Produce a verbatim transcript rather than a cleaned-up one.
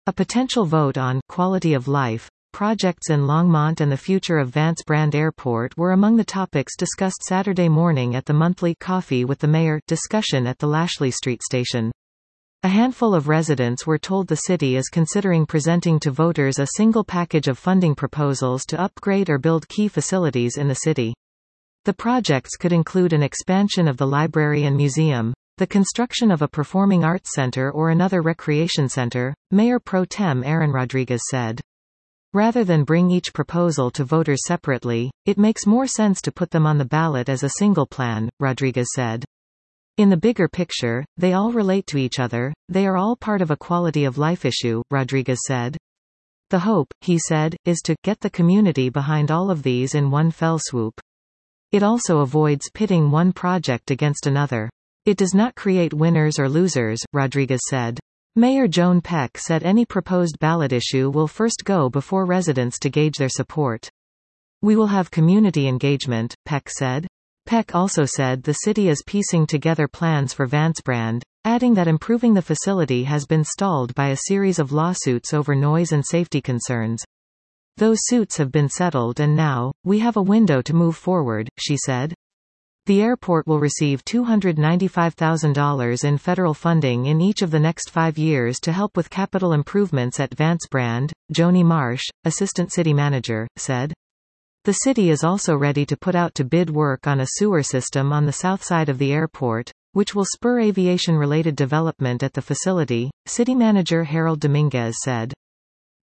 A potential vote on quality of life projects in Longmont and the future of Vance Brand Airport were among the topics discussed Saturday morning at the monthly Coffee with the Mayor discussion at the Lashley Street station. A handful of residents were told the city is considering presenting to voters a single package of funding proposals to upgrade or build key facilities in the city. The projects could include an expansion of the library and museum, the construction of a performing arts center or another recreation center, Mayor Pro Tem Aaron Rodriguez said. Rather than bring each proposal to voters separately, it makes more sense to put them on the ballot as a single plan, Rodriguez said. In the bigger picture, they all relate to each other, they are all part of a quality of life issue, Rodriguez said. The hope, he said, is to get the community behind all of these in one fell swoop. It also avoids pitting one project against another. It does not create winners or losers, Rodriguez said. Mayor Joan Peck said any proposed ballot issue will first go before residents to gauge their support. We will have community engagement, Peck said. Peck also said the city is piecing together plans for Vance Brand, adding that improving the facility has been stalled by a series of lawsuits over noise and safety concerns. Those suits have been settled and now, we have a window to move forward, she said. The airport will receive two hundred ninety-five thousand dollars in federal funding in each of the next five years to help with capital improvements at Vance Brand, Joni Marsh, assistant city manager, said. The city is also ready to put out to bid work on a sewer system on the south side of the airport, which will spur aviation-related development at the facility, city manager Harold Dominguez said.